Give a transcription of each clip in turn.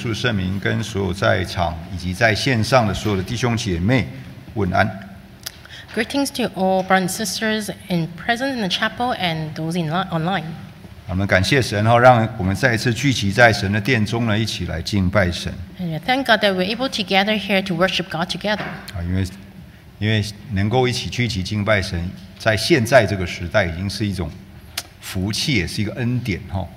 稣的圣名，跟所有在场以及在线上的所有的弟兄姐妹问安。 Greetings to all brothers and sisters present in the chapel and those online. 我们感谢神让我们再一次聚集在神的殿中呢，一起来敬拜神。 And thank God that we're able to gather here to worship God together. 因为能够一起聚集敬拜神，在现在这个时代已经是一种福气，也是一个恩典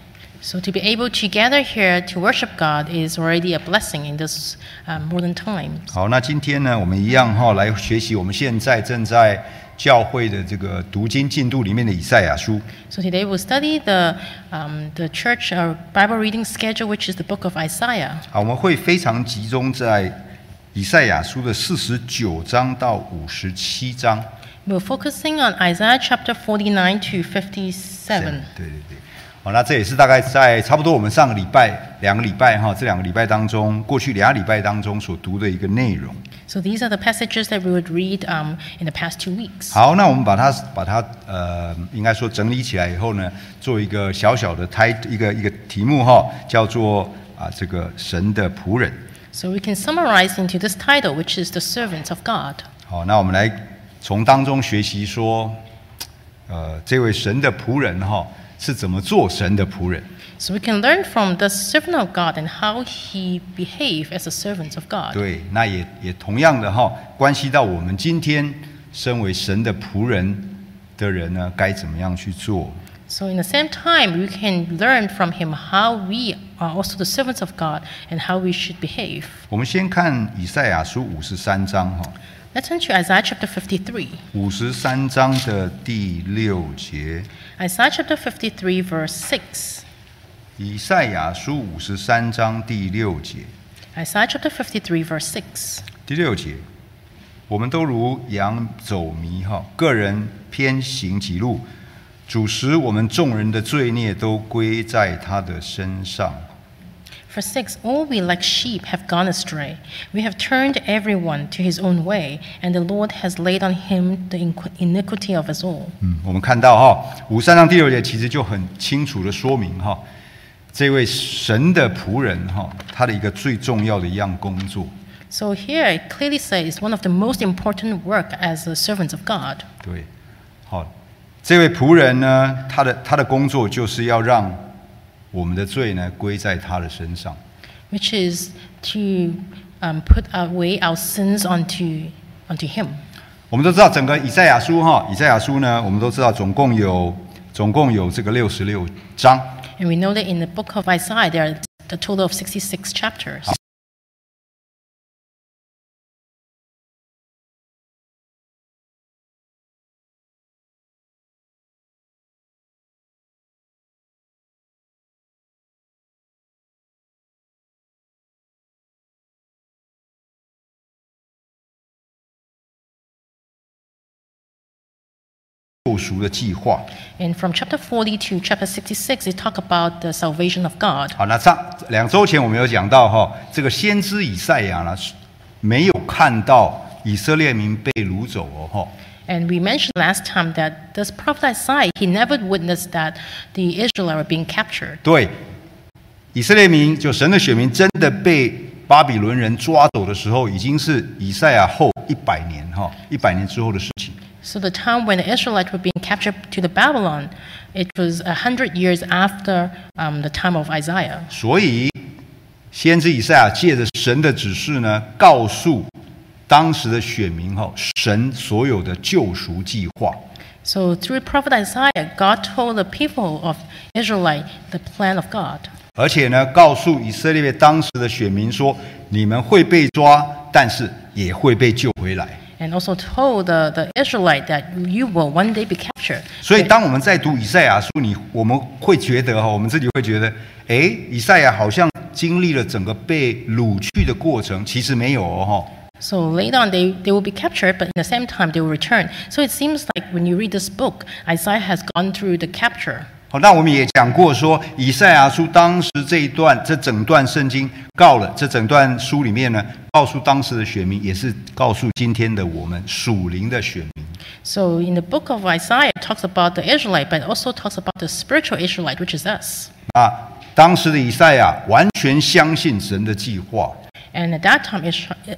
So to be able to gather here to worship God is already a blessing in this modern times. 好，那今天呢，我们一样来学习我们现在正在教会的这个读经进度里面的以赛亚书。 So today we'll study the church Bible reading schedule, which is the book of Isaiah. 好，我们会非常集中在以赛亚书的49章到57章。 We're focusing on Isaiah chapter 49 to 57. 对。好，那这也是大概在差不多我们上个礼拜、2个礼拜这2个礼拜当中，过去2个礼拜当中所读的一个内容。 So these are the passages that we would read in the past 2 weeks. 好，那我们把它应该说整理起来以后呢，做一个小小的一个题目叫做这个神的仆人。 So we can summarize into this title, which is the servants of God. 好，那我们来从当中学习说，这位神的仆人是怎么做神的仆人。 So we can learn from the servant of God and how he behaved as a servant of God. 对，那也同样的关系到我们今天身为神的仆人的人呢，该怎么样去做。 So in the same time, we can learn from him how we are also the servants of God and how we should behave. 我们先看以赛亚书53章 Let's turn to Isaiah chapter 53. 53章的第6节。 Isaiah chapter 53 verse 6. 以赛亚书53章第6节。 Isaiah chapter 53 verse 6. 第6节，我们都如羊走迷个人偏行己路，主使我们众人的罪孽都归在他的身上。 Verse 6, all we like sheep have gone astray. We have turned everyone to his own way, and the Lord has laid on him the iniquity of us all. 我们看到53章第6节其实就很清楚的说明这位神的仆人他的一个最重要的一样工作。 So here it clearly says one of the most important work as the servants of God. 对，这位仆人呢，他的工作就是要让我们的罪呢归在他的身上。 Which is to put away our sins onto him. 我们都知道整个以赛亚书呢，我们都知道总共有这个66章。 And we know that in the book of Isaiah there are a total of 66 chapters. 救赎的计划。 And from chapter 40 to chapter 66, they talk about the salvation of God. 好，那2周前我们有讲到这个先知以赛亚呢，没有看到以色列民被掳走 And we mentioned last time that this prophet Isaiah, he never witnessed that the Israelites were being captured. 对，以色列民就神的选民真的被巴比伦人抓走的时候，已经是以赛亚后100年100年之后的事情。 So the time when the Israelites were being captured to the Babylon, it was 100 years after the time of Isaiah. 所以，先知以赛亚借着神的指示呢，告诉当时的选民神所有的救赎计划。 So through prophet Isaiah, God told the people of Israel the plan of God. 而且呢，告诉以色列当时的选民说，你们会被抓，但是也会被救回来。 And also told the Israelite that you will one day be captured. 所以，当我们在读以赛亚书，我们会觉得我们自己会觉得，以赛亚好像经历了整个被掳去的过程，其实没有 So later on, they will be captured, but in the same time, they will return. So it seems like when you read this book, Isaiah has gone through the capture. 好，那我们也讲过说，以赛亚书当时这整段圣经这整段书里面呢，告诉当时的选民，也是告诉今天的我们属灵的选民。 So in the book of Isaiah, it talks about the Israelite, but it also talks about the spiritual Israelite, which is us. 当时的以赛亚完全相信神的计划， And at that time,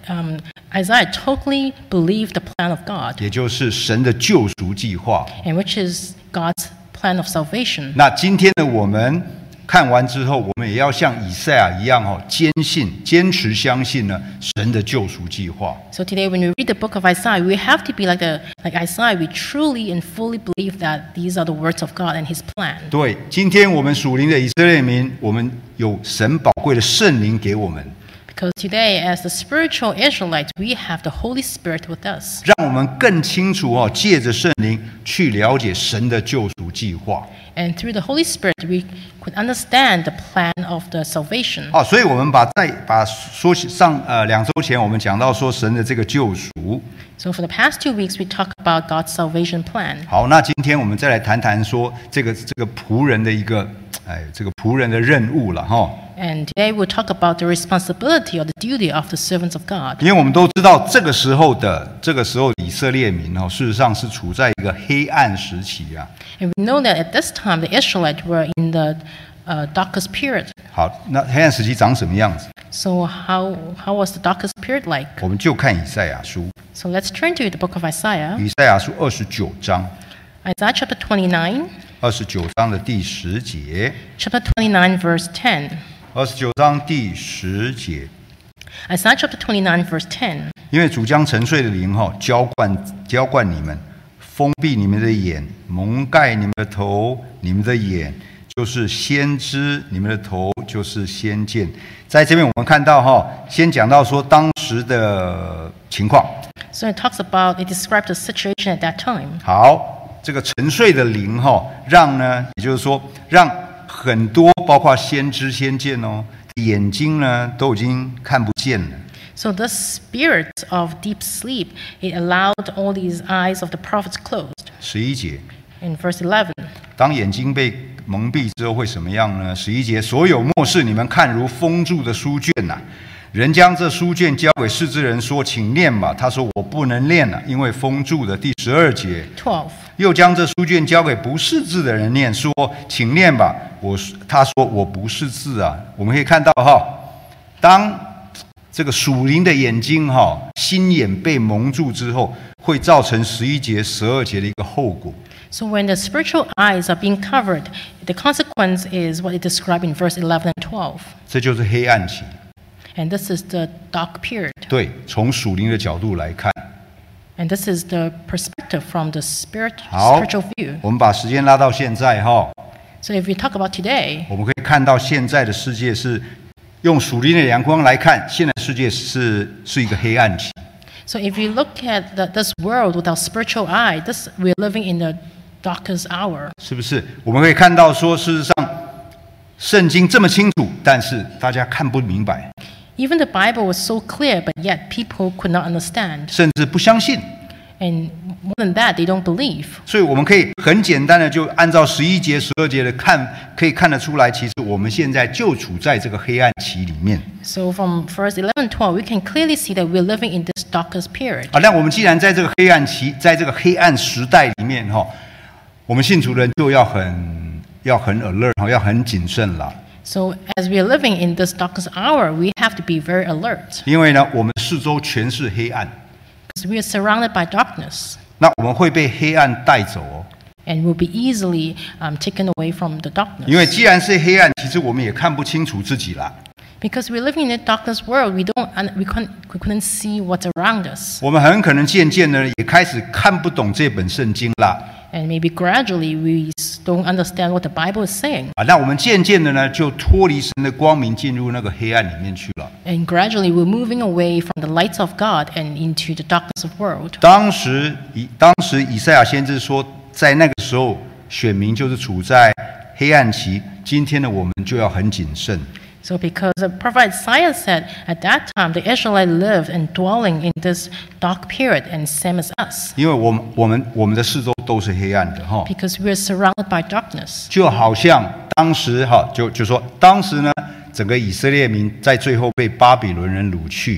Isaiah totally believed the plan of God, 也就是神的救赎计划。 and which is God's plan of salvation. 那今天的我们看完之后，我们也要像以赛亚一样坚持相信呢神的救赎计划。 So today, when we read the book of Isaiah, we have to be like Isaiah. We truly and fully believe that these are the words of God and His plan. 对，今天我们属灵的以色列民，我们有神宝贵的圣灵给我们， Because today, as the spiritual Israelites, we have the Holy Spirit with us. 让我们更清楚借着圣灵去了解神的救赎计划。 And through the Holy Spirit, we could understand the plan of the salvation. 所以我们把说上2周前我们讲到说神的这个救赎。 So for the past 2 weeks, we talked about God's salvation plan. 好，那今天我们再来谈谈说这个仆人的一个这个仆人的任务了哈。 And today we'll talk about the responsibility or the duty of the servants of God. 因为我们都知道这个时候以色列民事实上是处在一个黑暗时期啊。 And we know that at this time, the Israelites were in the darkest period. 好，那黑暗时期长什么样子？ So how was the darkest period like? 我们就看以赛亚书， So let's turn to the book of Isaiah. 以赛亚书29章 Isaiah chapter 29, ，29章的第10节 chapter 29, verse 10. ，29章第10节。 Isaiah chapter 29, verse 10. 因为主将沉睡的灵浇灌你们，封闭你们的眼，蒙盖你们的头，你们的眼就是先知，你们的头就是先见。在这边我们看到先讲到说当时的情况。 So it talks about, it describes the situation at that time. 好，这个沉睡的灵也就是说让很多包括先知先见眼睛呢都已经看不见了。 So the spirit of deep sleep, it allowed all these eyes of the prophets closed. 11节， In verse 11. 当眼睛被蒙蔽之后会什么样呢？11节，所有默示你们看如封住的书卷呐，人将这书卷交给识字人说，请念吧。他说我不能念了，因为封住的。第12节， 12. 又将这书卷交给不识字的人念，说请念吧。他说我不识字啊。我们可以看到当这个属灵的眼睛心眼被蒙住之后，会造成11节、12节的一个后果。 So when the spiritual eyes are being covered, the consequence is what it described in verse 11 and 12. 这就是黑暗期。 And this is the dark period. 对，从属灵的角度来看。 And this is the perspective from the 好， spiritual view. 我们把时间拉到现在 So if we talk about today, 我们可以看到现在的世界是用属灵的阳光来看，现在世界是一个黑暗期。 so if you look at this world with our spiritual eye, we're living in the darkest hour. 是不是？我们可以看到说，事实上，圣经这么清楚，但是大家看不明白， Even the Bible was so clear, but yet people could not understand. 甚至不相信。 And more than that, they don't believe. 所以我们可以很简单的就按照11节、12节的看，可以看得出来，其实我们现在就处在这个黑暗期里面。 So from verse 11, 12, we can clearly see that we're living in this darkest period. 那我们既然在这个黑暗期，在这个黑暗时代里面我们信主的人就要很 alert 要很谨慎了。 So as we are living in this darkest hour, we have to be very alert. 因为呢，我们四周全是黑暗， Because we are surrounded by darkness. 那我们会被黑暗带走 And will be easily taken away from the 因为 darkness. 既然是黑暗，其实我们也看不清楚自己啦。 Because we're living in a darkness world, we couldn't see what's around us. 我们很可能渐渐的也开始看不懂这本圣经啦。 And maybe gradually we don't understand what the Bible is saying. 那我们渐渐的呢，就脱离神的光明，进入那个黑暗里面去了。 And gradually we're moving away from the lights of God and into the darkness of the world. 当时以赛亚先知说，在那个时候，选民就是处在黑暗期。今天的我们就要很谨慎。 So because the prophet Isaiah said at that time the Israelites lived and dwelling in this dark period and same as us. 因为我们的四周都是黑暗的 Because we are surrounded by darkness. 就好像当时就说当时呢，整个以色列民在最后被巴比伦人掳去，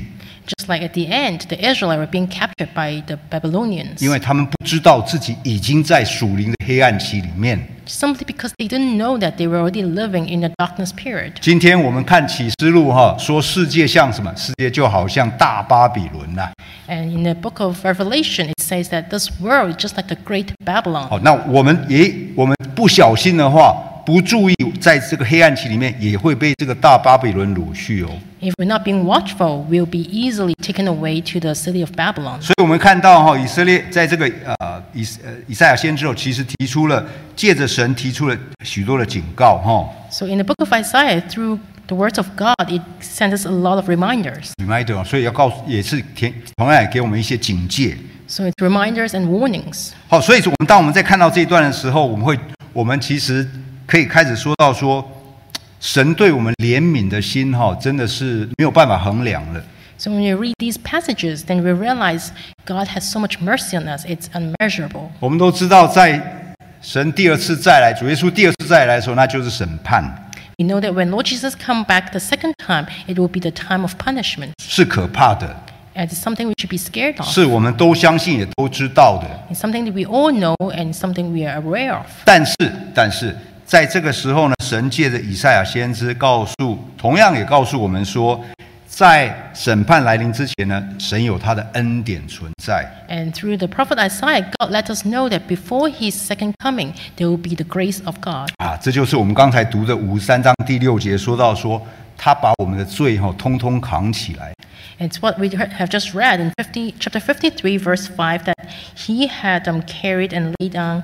Just like at the end, the Israelites were being captured by the Babylonians. 因为他们不知道自己已经在属灵的黑暗期里面。 Simply because they didn't know that they were already living in the darkness period. 今天我们看启示录说世界像什么？世界就好像大巴比伦呐。 And in the book of Revelation, it says that this world is just like the great Babylon. 好，那我们不小心的话，不注意，在这个黑暗期里面，也会被这个大巴比伦掳去哦。 If we're not being watchful, we'll be easily taken away to the city of Babylon. 所以我们看到以色列在这个以赛亚先知其实借着神提出了许多的警告 So in the book of Isaiah, through the words of God, it sends us a lot of reminders. reminder， 所以要也是同样也给我们一些警戒。 So it's reminders and warnings. 好，所以当我们在看到这一段的时候，我们其实可以开始说到说，神对我们怜悯的心真的是没有办法衡量了。 So when you read these passages, then we realize God has so much mercy on us; it's unmeasurable. 我们都知道，在神第二次再来，主耶稣第二次再来的时候，那就是审判。 We know that when Lord Jesus come back the second time, it will be the time of punishment. 是可怕的， And it's something we should be scared of. 是我们都相信也都知道的。 It's something that we all know and something we are aware of. 但是，在这个时候呢，神借着以赛亚先知同样也告诉我们说，在审判来临之前呢，神有他的恩典存在。 And through the prophet Isaiah, God let us know that before His second coming, there will be the grace of God. 这就是我们刚才读的53章第6节说到说，他把我们的罪通通扛起来。 It's what we have just read in chapter 53, verse 5, that He had carried and laid down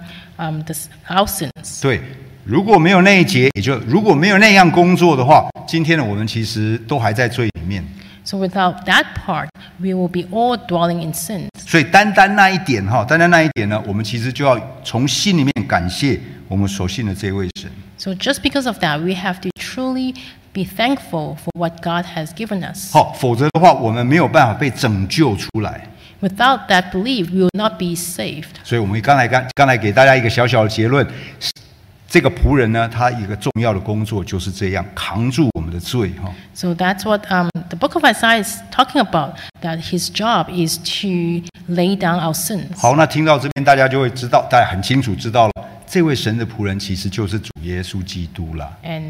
our sins. 对，如果没有那一节，如果没有那样工作的话，今天的我们其实都还在罪里面。 So without that part, we will be all dwelling in sin. 所以单单那一点呢，我们其实就要从心里面感谢我们所信的这位神。 So just because of that, we have to truly be thankful for what God has given us. 否则的话，我们没有办法被拯救出来。 Without that belief, we will not be saved. 所以我们刚才给大家一个小小的结论，这个仆人呢，他一个重要的工作就是这样扛住我们的罪 So that's what the book of Isaiah is talking about, that his job is to lay down our sins. 好，那听到这边大家就会知道，大家很清楚知道了，这位神的仆人其实就是主耶稣基督啦。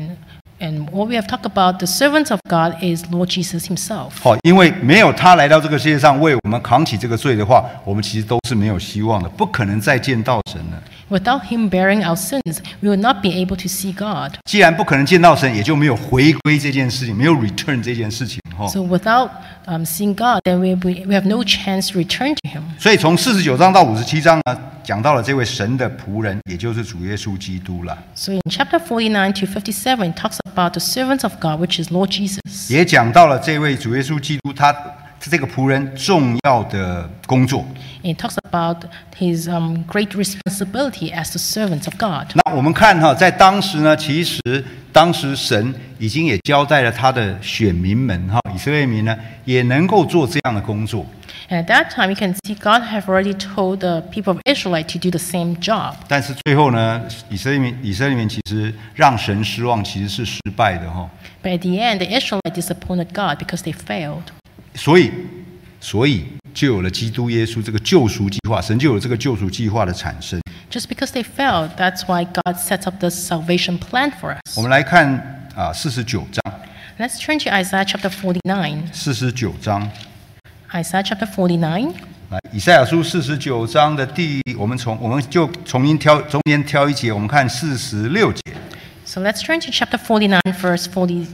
And what we have talked about, the servants of God is Lord Jesus Himself. 因为没有他来到这个世界上为我们扛起这个罪的话，我们其实都是没有希望的，不可能再见到神了。 Without Him bearing our sins, we will not be able to see God. 既然不可能见到神，也就没有回归这件事情，没有 return 这件事情。 So without seeing God, then we have no chance to return to Him. 所以从49章到57章呢，讲到了这位神的仆人，也就是主耶稣基督了。 So in chapter 49 to 57, it talks about the servants of God, which is Lord Jesus. 也讲到了这位主耶稣基督他这个仆人重要的工作。 It talks about his great responsibility as the servants of God. 那我们看在当时呢，其实当时神已经也交代了他的选民们以色列民呢，也能够做这样的工作。 And at that time, you can see God have already told the people of Israel to do the same job. 但是最后呢，以色列民其实让神失望，其实是失败的 But at the end, the Israelites disappointed God because they failed. 所以就有了基督耶稣这个救赎计划，神就有这个救赎计划的产生。 Just because they failed, that's why God sets up this salvation plan for us. 我们来看49章。 Let's turn to Isaiah chapter 49. 49章。 Isaiah chapter 49. 来，以赛亚书49章的我们就中间挑一节，我们看46节。 So let's turn to chapter 49, verse 40.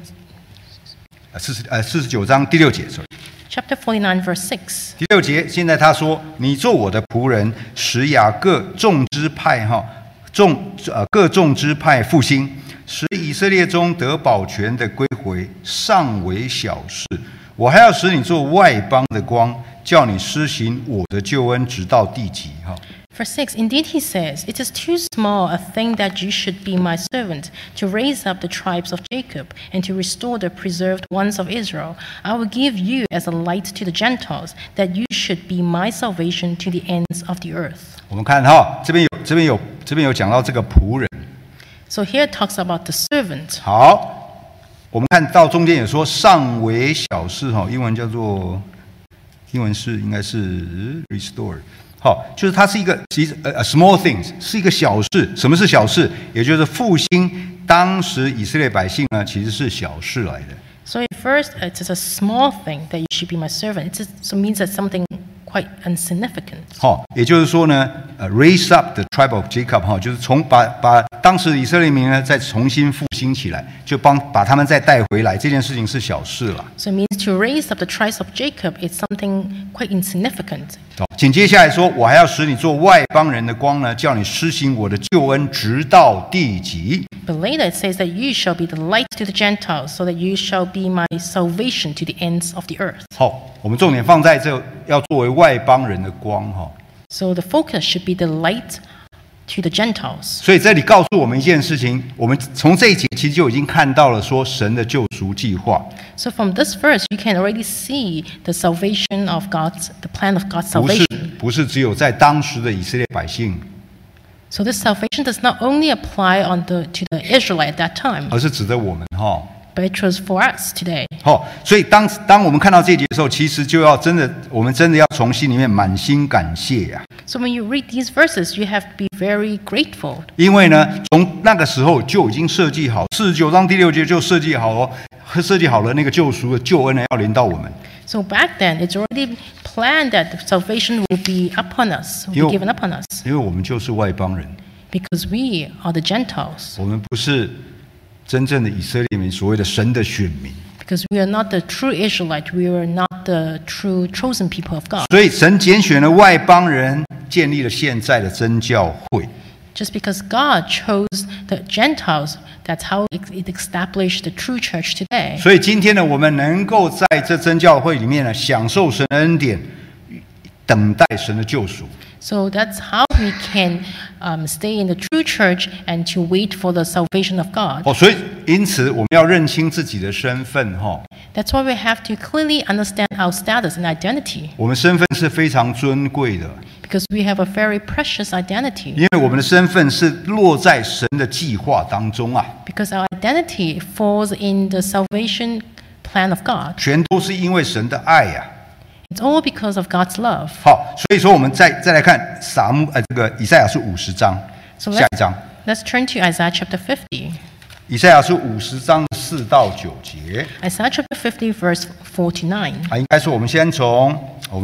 49章第6节 Chapter 49, verse 6. 第6节，现在他说：“你做我的仆人，使雅各众支派各众支派复兴，使以色列中得保全的归回，尚为小事。我还要使你做外邦的光，叫你施行我的救恩，直到地极。” Verse 6, Indeed he says, It is too small a thing that you should be my servant, to raise up the tribes of Jacob, and to restore the preserved ones of Israel. I will give you as a light to the Gentiles, that you should be my salvation to the ends of the earth. 我们看这边有讲到这个仆人。 So here it talks about the servant. 好，我们看到中间也说尚为小事英文叫做英文是应该是 restore。好，就是它是一个其实small things， 是一个小事。什么是小事？也就是复兴当时以色列百姓呢，其实是小事来的。 So at first, it's a small thing that you should be my servant. It just means that something quite insignificant. 好，也就是说呢，raise up the tribe of Jacob， 哈，就是把当时以色列民呢再重新复兴起来，就把他们再带回来，这件事情是小事了。 So it means to raise up the tribes of Jacob is something quite insignificant. 好，紧接下来说，我还要使你做外邦人的光呢，叫你施行我的救恩，直到地极。 But later it says that you shall be the light to the Gentiles, so that you shall be my salvation to the ends of the earth. 好，我们重点放在这，要作为外邦人的光哈。 So the focus should be the light to the Gentiles. 所以这里告诉我们一件事情，我们从这一节其实就已经看到了说神的救赎计划。 So from this verse, you can already see the salvation of the plan of God's salvation. 不是只有在当时的以色列百姓。 So this salvation does not only apply to the Israelite at that time, 而是指的我们哈。 but it was for us today. 好，所以当我们看到这一节的时候，其实就要我们真的要从心里面满心感谢呀。 So when you read these verses, you have to be very grateful. 因为呢，从那个时候就已经设计好，49章第6节就设计好了那个救赎的救恩呢要临到我们。 So back then, it's already planned that salvation will be upon us, will be given upon us. 因为我们就是外邦人， Because we are the Gentiles. 我们不是真正的以色列民，所谓的神的选民。 Because we are not the true Israelite, we are not the true chosen people of God. 所以神拣选了外邦人，建立了现在的真教会。 Just because God chose the Gentiles, that's how it established the true church today. 所以今天呢，我们能够在这真教会里面呢，享受神的恩典，等待神的救赎。 So that's how we can stay in the true church and to wait for the salvation of God. 所以因此我们要认清自己的身份哈。 That's why we have to clearly understand our status and identity. 我们身份是非常尊贵的。 Because we have a very precious identity. 因为我们的身份是落在神的计划当中啊。 Because our identity falls in the salvation plan of God. 全都是因为神的爱呀。 It's all because of God's love. 好，所以说我们再来看这个以赛亚书50章， So 下一章。 let's turn to Isaiah chapter 50. 以赛亚书50章4到9节。 Isaiah chapter 50 verse 49. 应该说我们先从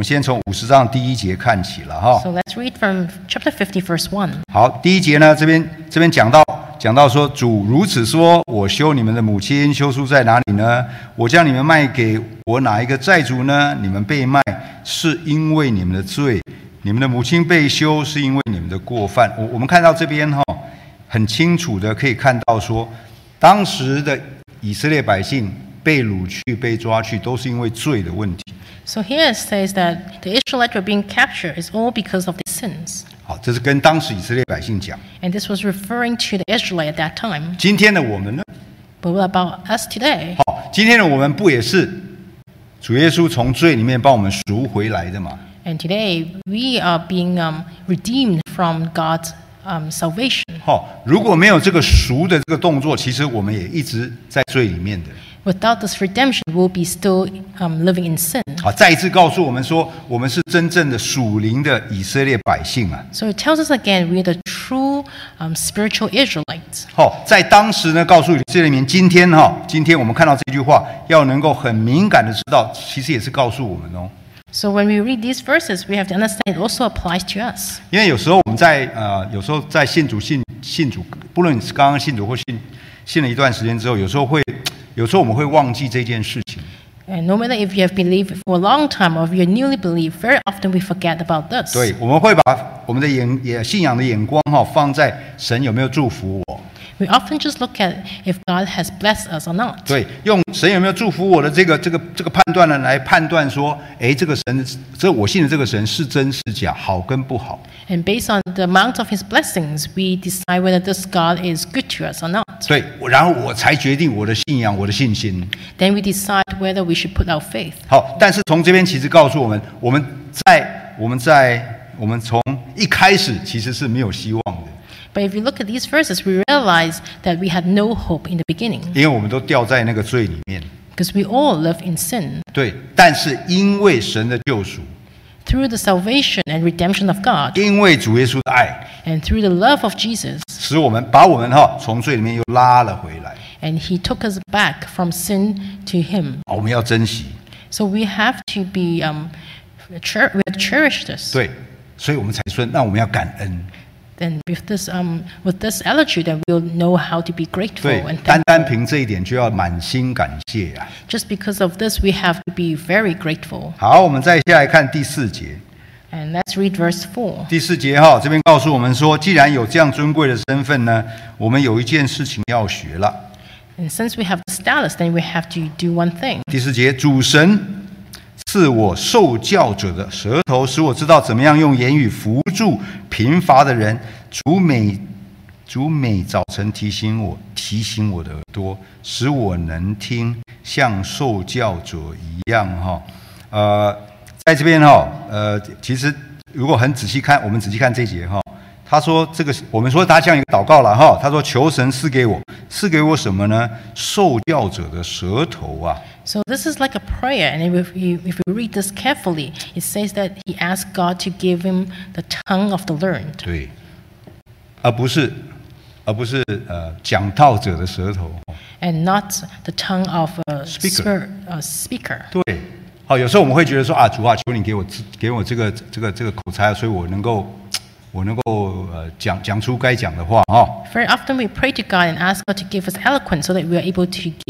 50章第1节看起了哈。 So let's read from chapter 50 verse 1. 好，第1节呢，这边讲到说，主如此说：我休你们的母亲，休书在哪里呢？我将你们卖给我哪一个债主呢？你们被卖是因为你们的罪，你们的母亲被休是因为你们的过犯。我们看到这边哈，很清楚的可以看到说，当时的以色列百姓被掳去、被抓去，都是因为罪的问题。 So here it says that the Israelites were being captured is all because of their sins. 好，这是跟当时以色列百姓讲。 And this was referring to the Israelites at that time. 今天的我们呢？ But what about us today? 好，今天的我们不也是主耶稣从罪里面帮我们赎回来的吗？ And today we are being redeemed from God's salvation. 好，如果没有这个赎的这个动作，其实我们也一直在罪里面的。 Without this redemption, we'll be still living in sin. 好，再一次告诉我们说，我们是真正的属灵的以色列百姓啊。 So it tells us again, we are the true spiritual Israelites. 好，在当时呢，告诉以色列民，今天我们看到这句话，要能够很敏感的知道，其实也是告诉我们哦。 So when we read these verses, we have to understand it also applies to us. 因为有时候我们在信主，不论你是刚刚信主或信了一段时间之后，有时候我们会忘记这件事情。 And no matter if you have believed for a long time or if you're newly believed, very often we forget about this. 对，我们会把我们的信仰的眼光放在神有没有祝福我。 We often just look at if God has blessed us or not. 对，用神有没有祝福我的这个判断呢，来判断说，这个神，我信的这个神是真是假，好跟不好。 And based on the amount of His blessings, we decide whether this God is good to us or not. 对，然后我才决定我的信仰，我的信心。 Then we decide whether we should put our faith. 好，但是从这边其实告诉我们，我们从一开始其实是没有希望的。 But if you look at these verses, we realize that we had no hope in the beginning. 因为我们都掉在那个罪里面。 because we all live in sin. 对，但是因为神的救赎， Through the salvation and redemption of God, 因为主耶稣的爱， and through the love of Jesus, 使我们把我们从罪里面又拉了回来。 and He took us back from sin to Him. 我们要珍惜。 So we have to be, we have to cherish this. 对，所以我们才说，那我们要感恩。 Then with this attitude, then we'll know how to be grateful 对 and， 单单 thankful. 凭这一点就要满心感谢啊。 Just because of this, we have to be very grateful. 好，我们再下来看第4节。 And let's read verse 4. 第4节这边告诉我们说，既然有这样尊贵的身份呢，我们有一件事情要学了。 And since we have the status, then we have to do one thing. 第4节，主神赐我受教者的舌头，使我知道怎么样用言语扶助贫乏的人。主每早晨提醒我的耳朵，使我能听，像受教者一样在这边其实如果很仔细看，我们仔细看这一节他说这个我们说他像一个祷告了他说求神赐给我什么呢？受教者的舌头啊。 So this is like a prayer, and if we read this carefully, it says that he asked God to give him the tongue of the learned. 对，而不是讲道者的舌头。 And not the tongue of a Speaker. speaker. 对，有时候我们会觉得说主啊，求你给我这个口才，所以我能够讲出该讲的话 Very often we pray to God and ask God to give us eloquence so that we are able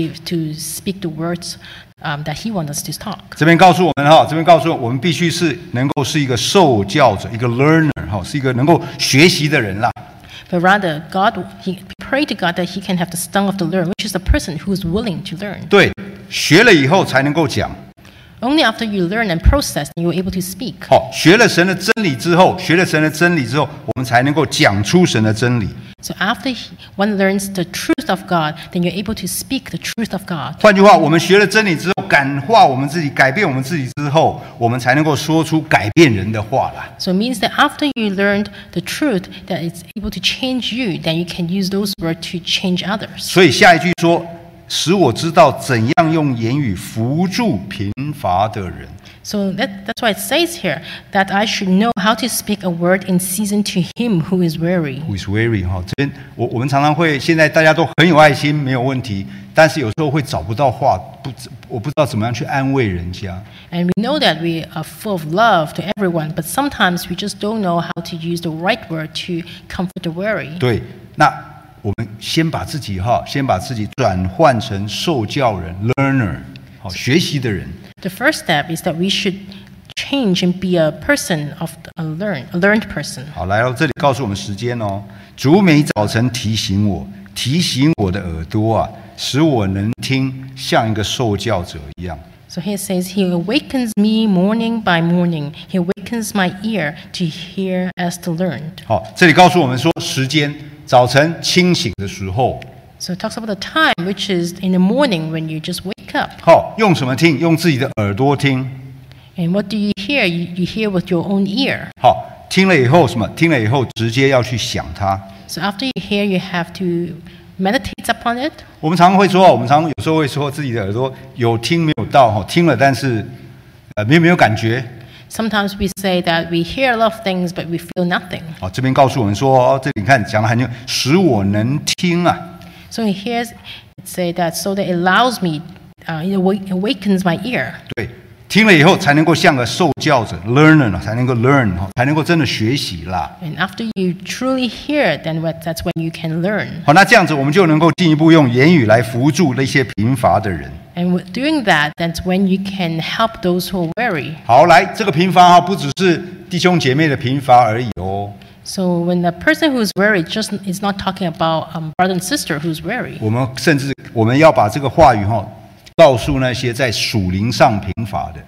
to speak the words that He wants us to talk. 这边告诉我们我们必须是能够是一个受教者，一个 learner 是一个能够学习的人啦。 But rather, He pray to God that He can have the tongue of the learned, which is the person who is willing to learn. 对，学了以后才能够讲。 Only after you learn and process, you are able to speak. 学了神的真理之后，我们才能够讲出神的真理。 So after one learns the truth of God, then you're able to speak the truth of God. 换句话，我们学了真理之后，感化我们自己，改变我们自己之后，我们才能够说出改变人的话啦。 So it means that after you learned the truth that it's able to change you, then you can use those words to change others. 所以下一句说，使我知道怎样用言语扶助贫乏的人。 So that's why it says here that I should know how to speak a word in season to him who is weary. Who is weary 这边我们常常会，现在大家都很有爱心，没有问题，但是有时候会找不到话，我不知道怎么样去安慰人家。 And we know that we are full of love to everyone, but sometimes we just don't know how to use the right word to comfort the weary. 对，那我们先把自己转换成受教人 learner 学习的人。 The first step is that we should change and be a person of a learned person. 好，来到这里告诉我们时间主每早晨提醒我的耳朵使我能听，像一个受教者一样。 So here it says, He awakens me morning by morning. He awakens my ear to hear as the learned. 好，这里告诉我们说时间，早晨清醒的时候。 So it talks about the time, which is in the morning when you just wake up. 好，用什么听？用自己的耳朵听。 And what do you hear? You hear with your own ear. 好，听了以后什么？听了以后直接要去想它。 So after you hear, you have to meditate upon it. 我们常常有时候会说自己的耳朵有听没有到听了但是没有感觉。 Sometimes we say that we hear a lot of things, but we feel nothing. 好，这边告诉我们说这里你看讲得很清，使我能听啊。 So here it say that so that it allows me, it awakens my ear. 对，听了以后才能够像个受教者 learner 才能够 learn 才能够真的学习啦。 And after you truly hear, then that's when you can learn. 好，那这样子我们就能够进一步用言语来扶助那些贫乏的人。 And with doing that, that's when you can help those who are weary. 好，来这个贫乏不只是弟兄姐妹的贫乏而已哦。 So when the person who's weary just is not talking about brother and sister who's weary. 我们甚至要把这个话语告诉那些在属灵上贫乏的。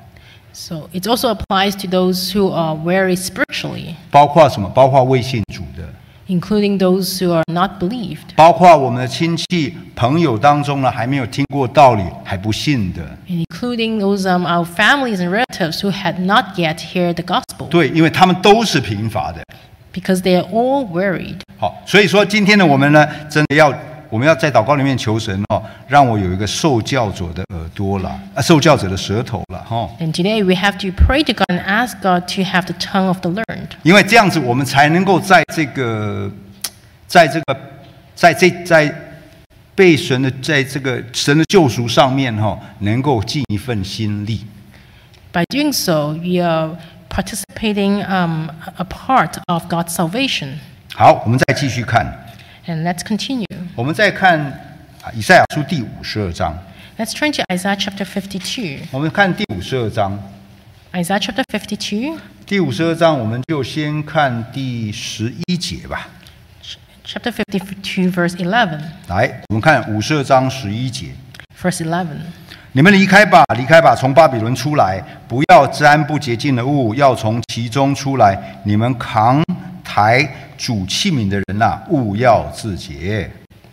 So it also applies to those who are weary spiritually. 包括什么？包括未信主的， Including those who are not believed. 包括我们的亲戚朋友当中呢，还没有听过道理还不信的。 And including those our families and relatives who had not yet heard the gospel. 对，因为他们都是贫乏的。 Because they are all worried. 好，所以说今天的我们呢，真的要我们要在祷告里面求神让我有一个受教者的耳朵啦，受教者的舌头啦 And today we have to pray to God and ask God to have the tongue of the learned. 因为这样子我们才能够在被神的在这个神的救赎上面能够尽一份心力。 By doing so, we are participating a part of God's salvation. 好，我们再继续看。 And let's continue. 我们再看以赛亚书第52章。 Let's turn to Isaiah chapter 52. 我们看第52章。 Isaiah chapter 52. 第52章，我们就先看第11节吧。 Chapter 52, verse 11. 来，我们看52章11节。 Verse 11. 你们离开吧，离开吧，从巴比伦出来，不要沾不洁净的物，要从其中出来。你们扛抬主器皿的人呐，务要自洁。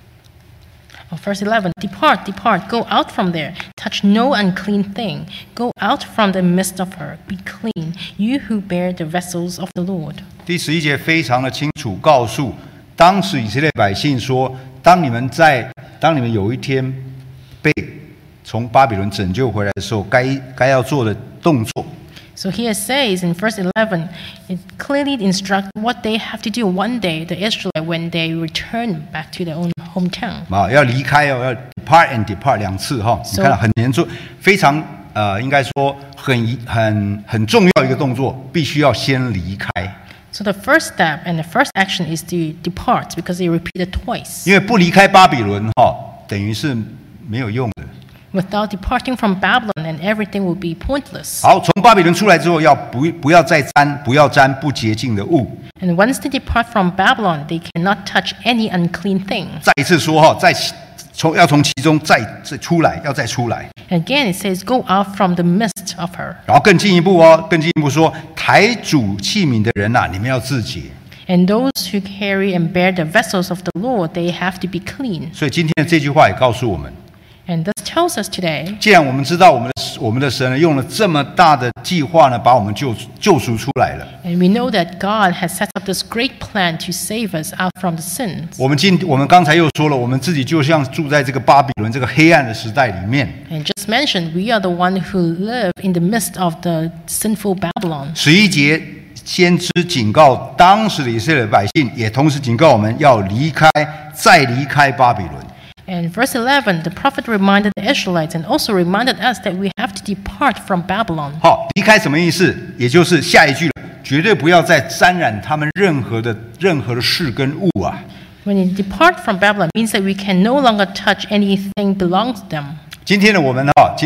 Verse 11, Depart, depart, go out from there, touch no unclean thing, go out from the midst of her, be clean, you who bear the vessels of the Lord. 第11节非常的清楚告诉当时以色列百姓说，当你们有一天被从巴比伦拯救回来的时候，该要做的动作。 So here it says in verse 11, it clearly instructs what they have to do one day, the Israelites, when they return back to their own hometown. 要离开要 depart and depart 2次你看很严重，非常应该说很重要一个动作，必须要先离开。 So the first step and the first action is to depart because they repeated twice. 因为不离开巴比伦等于是没有用的。 Without departing from Babylon, and everything will be pointless. 好，从巴比伦出来之后，不要再沾不洁净的物。 And once they depart from Babylon, they cannot touch any unclean thing. 再一次说要从其中再出来，要再出来。 Again, it says, "Go out from the midst of her." 然后更进一步说，抬主器皿的人你们要自洁。 And those who carry and bear the vessels of the Lord, they have to be clean. 所以今天的这句话也告诉我们。 And this tells us today. 既然我们知道我们的神用了这么大的计划把我们救赎出来了。 And we know that God has set up this great plan to save us out from the sins. 我们刚才又说了，我们自己就像住在这个巴比伦这个黑暗的时代里面。 And just mentioned, we are the one who live in the midst of the sinful Babylon. 11节先知警告当时的以色列百姓，也同时警告我们要再离开巴比伦。 And verse 11, the prophet reminded the Israelites and also reminded us that we have to depart from Babylon. 好，离开什么意思？也就是下一句了，绝对不要再沾染他们任何的事跟物啊。 When you depart from Babylon, it means that we can no longer touch anything belongs to them. 今天的我们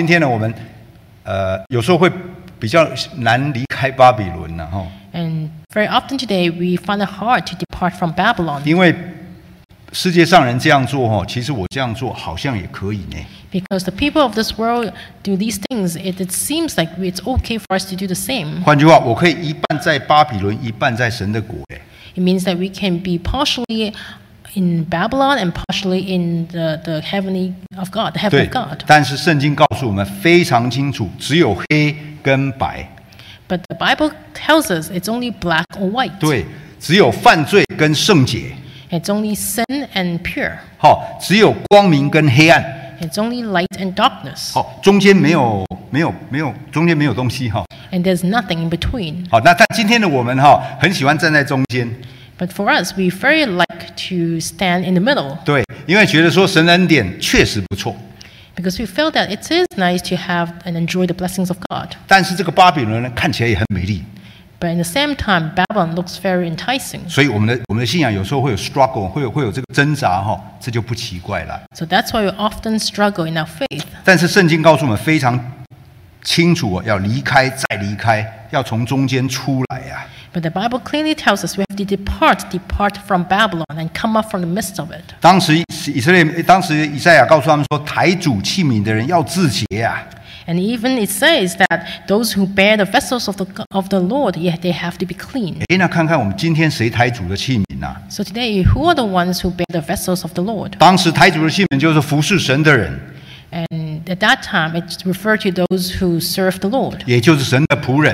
有时候会比较难离开巴比伦 And very often today, we find it hard to depart from Babylon. 因为世界上人这样做其实我这样做好像也可以呢。 Because the people of this world do these things, it seems like it's okay for us to do the same. 换句话，我可以一半在巴比伦，一半在神的国。 It means that we can be partially in Babylon and partially in the heavenly of God, the heaven of God. 但是圣经告诉我们非常清楚，只有黑跟白。 But the Bible tells us it's only black or white. 对，只有犯罪跟圣洁。 It's only sin and pure. 只有光明跟黑暗。 It's only light and darkness. 中间没有东西 And there's nothing in between. 但今天的我们很喜欢站在中间。 But for us, we very like to stand in the middle. 对，因为觉得说神的恩典确实不错。 Because we feel that it is nice to have and enjoy the blessings of God. 但是这个巴比伦看起来也很美丽。 But at the same time, Babylon looks very enticing. 所以我们的信仰有时候会有 struggle， 会有这个挣扎这就不奇怪了。 So that's why we often struggle in our faith. 但是圣经告诉我们非常清楚要离开再离开，要从中间出来呀。 But the Bible clearly tells us we have to depart from Babylon and come up from the midst of it. 当时以赛亚告诉他们说，抬主器皿的人要自洁呀。 And even it says that those who bear the vessels of the Lord, they have to be clean. 那看看我们今天谁抬主的器皿啊？ So today, who are the ones who bear the vessels of the Lord? 当时抬主的器皿就是服侍神的人。 And at that time, it's referred to those who serve the Lord. 也就是神的仆人。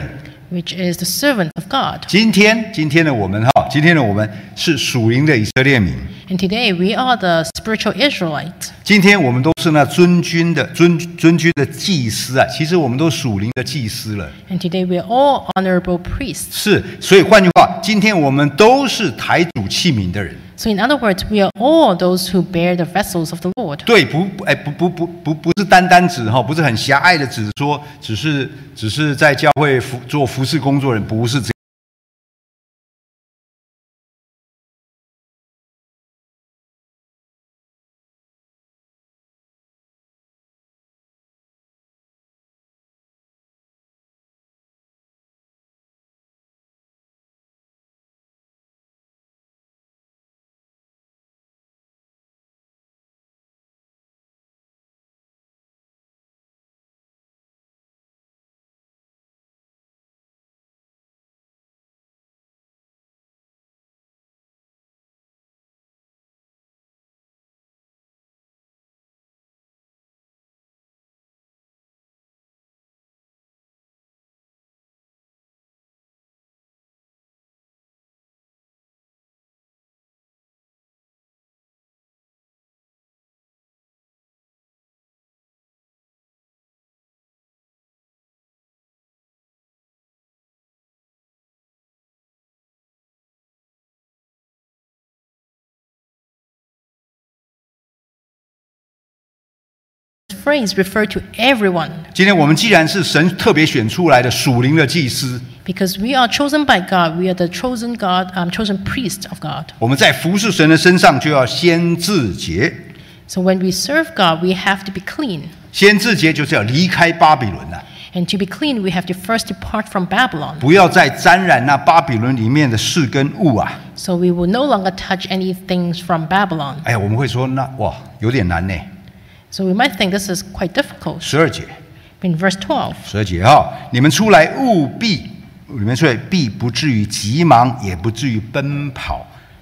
which is the servant of God. 今天的我们是属灵的以色列民。 And today we are the spiritual Israelites. 今天我们都是那尊君的祭司啊，其实我们都属灵的祭司了。 And today we are all honorable priests. 是，所以换句话，今天我们都是台主器皿的人。 So in other words, we are all those who bear the vessels of the Lord. 对，不是单指不是很狭隘的指说，只是在教会做服事工作人，不是这样。 Phrase refer to everyone. 今天我们既然是神特别选出来的属灵的祭司， Because we are chosen by God, we are the chosen priest of God. 我们在服侍神的身上就要先自洁。 So when we serve God, we have to be clean. 先自洁就是要离开巴比伦啊， And to be clean, we have to first depart from Babylon. 不要再沾染那巴比伦里面的事跟物啊。 So we will no longer touch any things from Babylon. 哎呀，我们会说那有点难呢。 So we might think this is quite difficult. 12节， In verse 12, 12节哈，你们出来务必，必不至于急忙，也不至于奔跑。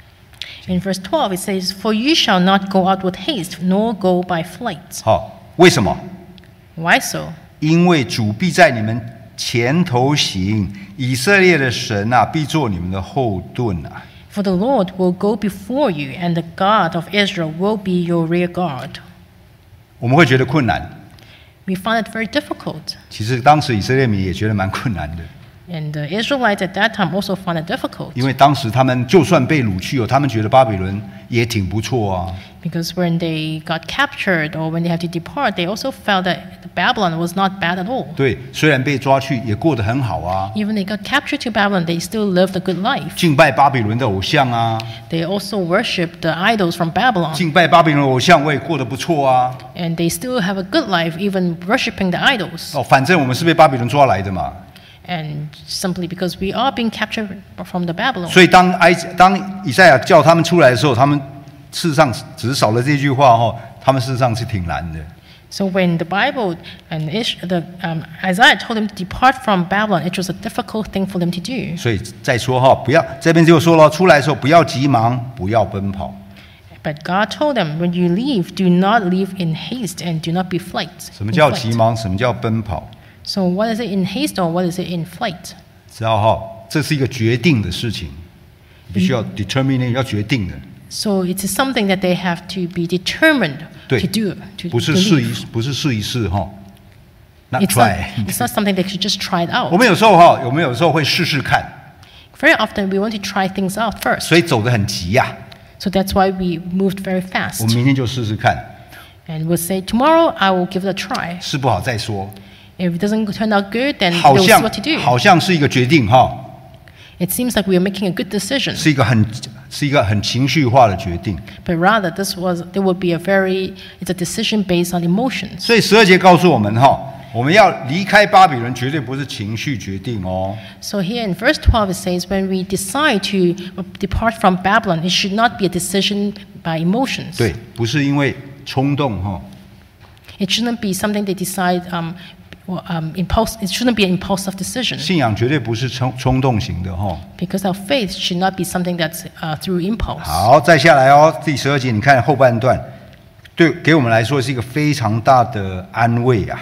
in verse 12 it says, For you shall not go out with haste, nor go by flight. 好，为什么？ Why so? 因为主必在你们前头行，以色列的神啊，必做你们的后盾啊。 For the Lord will go before you, and the God of Israel will be your rear guard. 我们会觉得困难， We find it very difficult. 其实当时以色列民也觉得蛮困难的， And the Israelites at that time also found it difficult. 因为当时他们就算被掳去他们觉得巴比伦也挺不错啊。 Because when they got captured or when they had to depart, they also felt that Babylon was not bad at all. 对，虽然被抓去，也过得很好啊， Even they got captured to Babylon, they still lived a good life. 敬拜巴比伦的偶像啊， They also worshipped the idols from Babylon. 敬拜巴比伦的偶像，我也过得不错啊。 And they still have a good life, even worshipping the idols. 反正我们是被巴比伦抓来的嘛。 And simply because we are being captured from the Babylon. 所以当以赛亚叫他们出来的时候，他们事实上只是少了这句话他们事实上是挺难的。 So when the Bible and Isaiah told them to depart from Babylon, it was a difficult thing for them to do. 所以再说不要这边就说了，出来的时候不要急忙，不要奔跑。 But God told them, when you leave, do not leave in haste and do not be flight. 什么叫急忙？什么叫奔跑？ So what is it in haste or what is it in flight? 知道这是一个决定的事情，必须要 determine 要决定的。 So it is something that they have to be determined 对 to do. To 不是 to 试 leave. 不是试一试Not It's try。 it's not something they should just try it 我 out. 们有时候我们有时候会试试看， Very often we want to try things out first. 所以走得很急呀。 So that's why we moved very 我 fast. 们明天就试试看， And we'll say, tomorrow I will give it a try. 试不好再说。 If it doesn't turn out good, then 好 we'll see 像 what to do. 好像是一个决定 It seems like we are making a good decision. 是一个很情绪化的决定。 But rather, there will be it's a decision based on emotions. 所以12节告诉我们我们要离开巴比伦，绝对不是情绪决定哦。 So here in verse 12 it says, when we decide to depart from Babylon, it should not be a decision by emotions. 对，不是因为冲动 It shouldn't be something they decide it shouldn't be an impulsive decision. 信仰绝对不是冲动型的 Because our faith should not be something that's through impulse. 好，再下来第12节，你看后半段，对，给我们来说是一个非常大的安慰啊。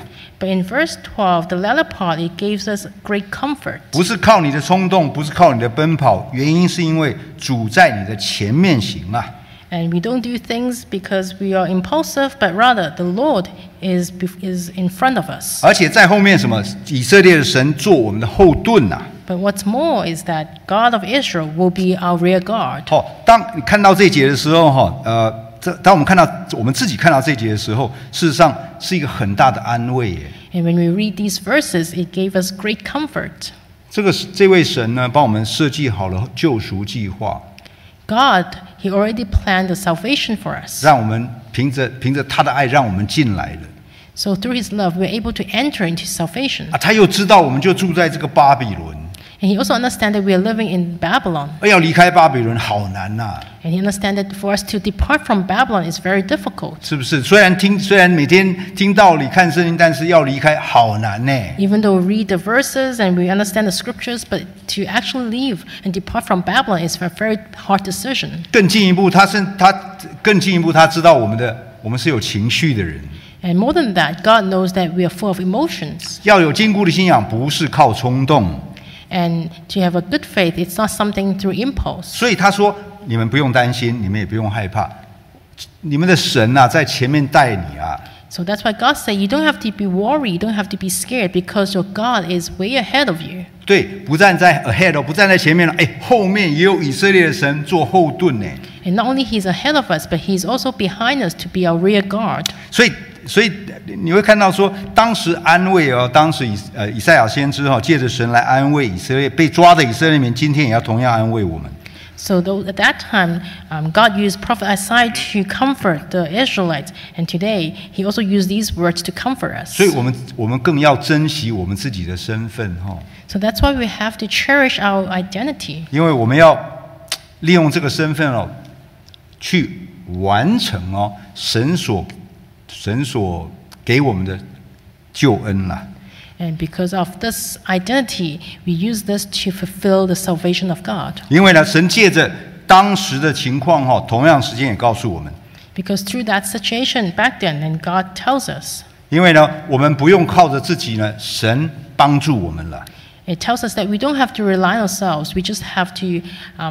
But in verse 12, the latter part, it gives us great comfort. 不是靠你的冲动，不是靠你的奔跑，原因是因为主在你的前面行啊。 And we don't do things because we are impulsive, but rather the Lord is in front of us. 而且在后面什么？以色列的神做我们的后盾呐、 But what's more is that God of Israel will be our rear guard. 当你看到这节的时候，当我们看到我们自己看到这节的时候，事实上是一个很大的安慰耶。 And when we read these verses, it gave us great comfort. 这位神呢，帮我们设计好了救赎计划。 God, He already planned the salvation for us. 让我们凭着他的爱，让我们进来了。 So through His love, we're able to enter into salvation. 他又知道我们就住在这个巴比伦。 And He also understands that we are living in Babylon. 要离开巴比伦好难呐、 And He understands that for us to depart from Babylon is very difficult. 是不是？虽然每天听道理、看圣经，但是要离开好难呢。 Even though we read the verses and we understand the scriptures, but to actually leave and depart from Babylon is a very hard decision. 更进一步，他知道我们是有情绪的人。 And more than that, God knows that we are full of emotions. 要有坚固的信仰，不是靠冲动。 And to have a good faith, it's not something through impulse. 所以他说：“你们不用担心，你们也不用害怕，你们的神啊，在前面带你啊。” So that's why God said, you don't have to be worried, you don't have to be scared, because your God is way ahead of you. 对，不站在 ahead 不站在前面了，后面也有以色列的神做后盾呢。 And not only He's ahead of us, but He's also behind us to be our rear guard. 所以你会看到说，当时安慰当时以赛亚先知借着神来安慰以色列被抓的以色列民，今天也要同样安慰我们。 So at that time, God used Prophet Isaiah to comfort the Israelites, and today He also used these words to comfort us. 所以我们更要珍惜我们自己的身份 So that's why we have to cherish our identity. 因为我们要利用这个身份去完成神所给我们的救恩啦。 And because of this identity, we use this to fulfill the salvation of God. 因为呢，神借着当时的情况同样时间也告诉我们。 Because through that situation back then, and God tells us. 因为呢，我们不用靠着自己呢，神帮助我们了。 It tells us that we don't have to rely on ourselves. We just have to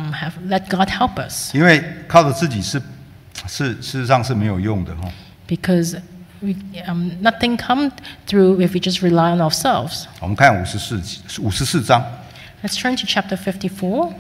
let God help us. 因为靠着自己是事实上是没有用的 Because nothing comes through if we just rely on ourselves. 我们看54章。 Let's turn to chapter 54.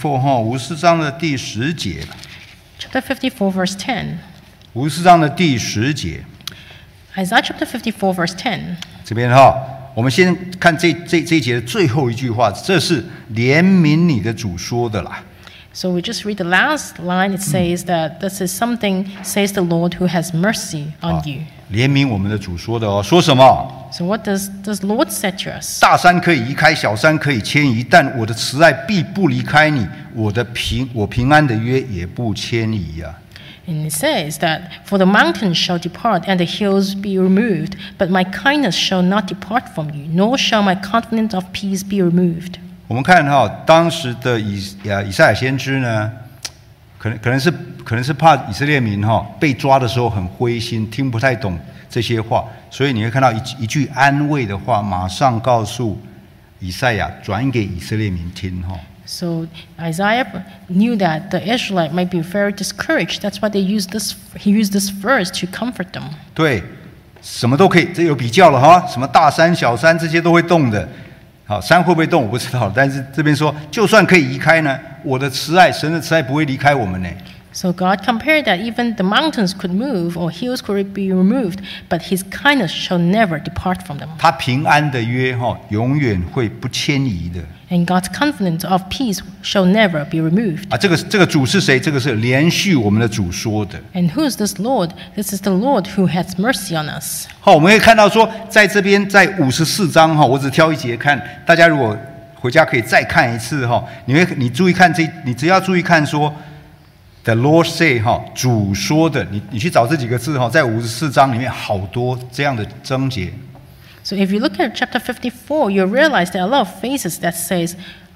54章的第10节。 Chapter 54, verse 10. 54章的第10节。 Isaiah chapter 54, verse 10. 这边我们先看这一节的最后一句话，这是怜悯你的主说的啦。 So we just read the last line. It says that this is something, says the Lord, who has mercy on you. 怜悯我们的主说的说什么？ So what does Lord say to us? 大山可以移开，小山可以迁移，但我的慈爱必不离开你，我平安的约也不迁移啊。 And it says that, for the mountains shall depart and the hills be removed, but my kindness shall not depart from you, nor shall my covenant of peace be removed. 我们看当时的以赛亚先知呢，可能是怕以色列民被抓的时候很灰心，听不太懂这些话，所以你会看到一句安慰的话，马上告诉以赛亚转给以色列民听 So Isaiah knew that the Israelite might be very discouraged. That's why he used this verse to comfort them. 对，什么都可以，这有比较了什么大山小山这些都会动的。好，山会不会动我不知道，但是这边说，就算可以移开呢，我的慈爱，神的慈爱不会离开我们呢。 So God compared that even the mountains could move or hills could be removed, but His kindness shall never depart from them. 他平安的约永远会不迁移的。 And God's covenant of peace shall never be removed. 这个主是谁？这个是连续我们的主说的。 And who is this Lord? This is the Lord who has mercy on us. 我们可以看到说，在这边在54章我只挑一节看，大家如果回家可以再看一次你注意看你只要注意看说 The Lord say 主说的，你去找这几个字在54章里面好多这样的章节。 So if you look at chapter 54, you realize there are a lot of phrases that says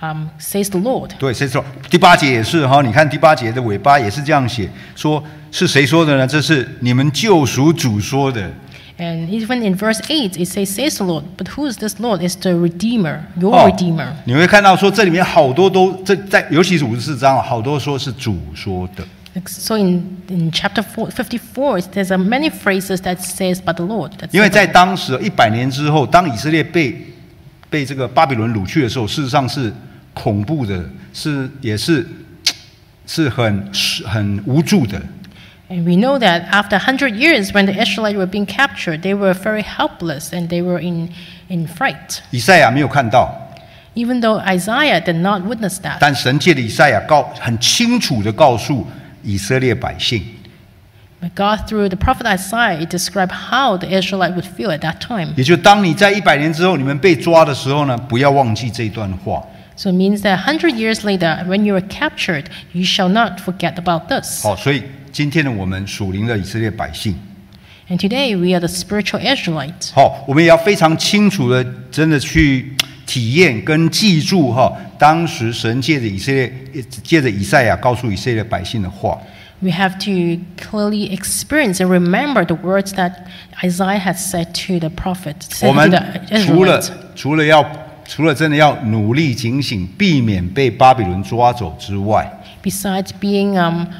the Lord. 对，谁说？第8节也是你看第8节的尾巴也是这样写，说是谁说的呢？这是你们救赎主说的。 And even in verse 8, it says the Lord. But who is this Lord? It's the Redeemer, your 哦 Redeemer. 你会看到说这里面好多都尤其是54章啊，好多说是主说的。 So in chapter 54, there's many phrases that says by the Lord. 因为在当时100年之后，当以色列被这个巴比伦掳去的时候，事实上是恐怖的，也是很无助的。 And we know that after 100 years, when the Israelites were being captured, they were very helpless and they were in fright. 以赛亚没有看到， Even though Isaiah did not witness that. 但神借着以赛亚很清楚的告诉以色列百姓。 But God, through the prophet Isaiah, it described how the Israelites would feel at that time. 也就当你在100年之后，你们被抓的时候呢，不要忘记这段话。 So it means that 100 years later, when you are captured, you shall not forget about this. 好，所以今天的我们属灵的以色列百姓， And today, we are the spiritual Israelites. 好，我们也要非常清楚的，真的去体验跟记住当时神借着以赛亚告诉以色列百姓的话。 We have to clearly experience and remember the words that Isaiah had said to the prophet, 我 said 们 to the 除 Israelites. 了真的要努力警醒，避免被巴比伦抓走之外， Besides being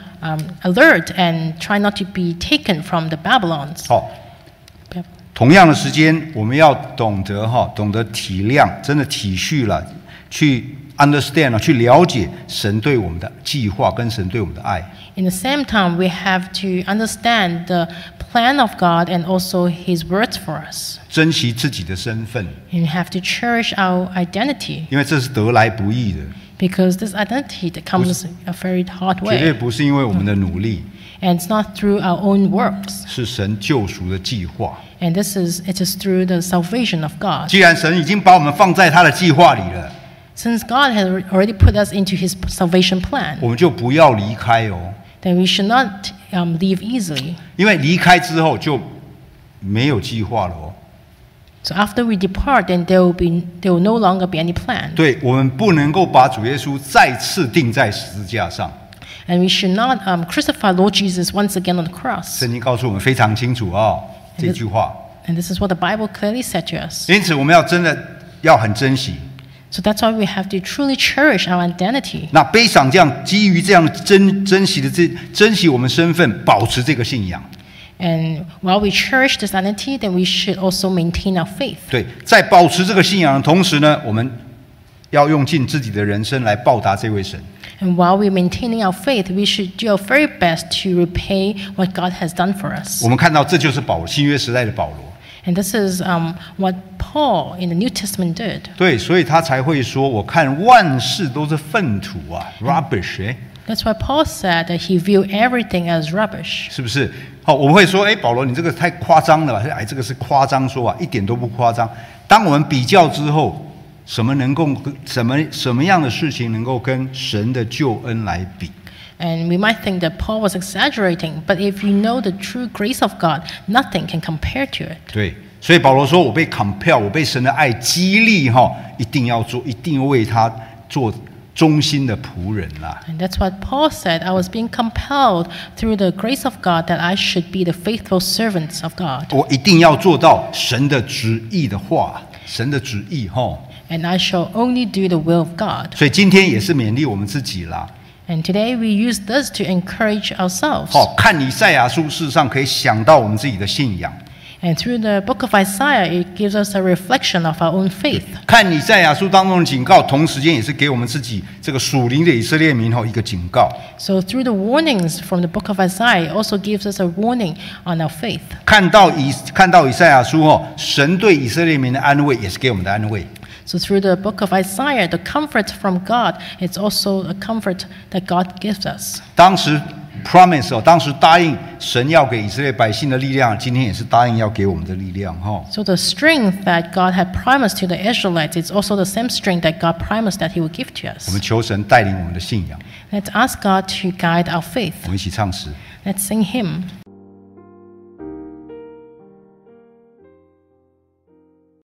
alert and try not to be taken from the Babylons. 好，同样的时间，我们要懂得体谅，真的体恤了，去 understand 去了解神对我们的计划跟神对我们的爱。 In the same time, we have to understand the plan of God and also His words for us. 珍惜自己的身份， And we have to cherish our identity 因为这是得来不易的， because this identity that comes a very hard 绝对 way. 不是因为我们的努力， And it's not through our own works. 是神救赎的计划。 And it is through the salvation of God. 既然神已经把我们放在他的计划里了， Since God has already put us into His salvation plan, 我们就不要离开哦， then we should not leave easily. 因为离开之后就没有计划了哦。 So after we depart, then there will no longer be any plan. 对，我们不能够把主耶稣再次钉在十字架上。 And we should not crucify Lord Jesus once again on the cross. 圣经告诉我们非常清楚这句话。 And this is what the Bible clearly said to us. 因此，我们要真的要很珍惜。 So that's why we have to truly cherish our identity. 那悲伤这样基于这样珍惜我们身份，保持这个信仰。 And while we cherish this identity, then we should also maintain our faith. 对，在保持这个信仰的同时呢，我们要用尽自己的人生来报答这位神。 And while we're maintaining our faith, we should do our very best to repay what God has done for us. 我们看到这就是新约时代的保罗。 And this is what Paul in the New Testament did. 对，所以他才会说：“我看万事都是粪土啊 ，rubbish。” That's why Paul said that he viewed everything as rubbish. 是不是？好，我们会说：“保罗，你这个太夸张了吧？这个是夸张说法，一点都不夸张。”当我们比较之后，什么样的事情能够跟神的救恩来比？ And we might think that Paul was exaggerating, but if you know the true grace of God, nothing can compare to it. 对，所以保罗说：“我被 compel， 我被神的爱激励，一定要做，一定为他做忠心的仆人啦。” And that's what Paul said. I was being compelled through the grace of God that I should be the faithful servants of God. 我一定要做到神的旨意的话，神的旨意 And I shall only do the will of God. 所以今天也是勉励我们自己啦。 And today we use this to encourage ourselves. 看以赛亚书，事实上可以想到我们自己的信仰。 And through the book of Isaiah, it gives us a reflection of our own faith. 看以赛亚书当中的警告，同时间也是给我们自己这个属灵的以色列民一个警告。 So through the warnings from the book of Isaiah, it also gives us a warning on our faith. 看到以赛亚书神对以色列民的安慰，也是给我们的安慰。 So through the book of Isaiah, the comfort from God, it's also a comfort that God gives us. 当时 promise 当时答应神要给以色列百姓的力量，今天也是答应要给我们的力量 So the strength that God had promised to the Israelites, it's also the same strength that God promised that He would give to 我们 us. 求神带领我们的信仰。 Let's ask God to guide our faith. 我们一起唱诗。 Let's sing Hymn.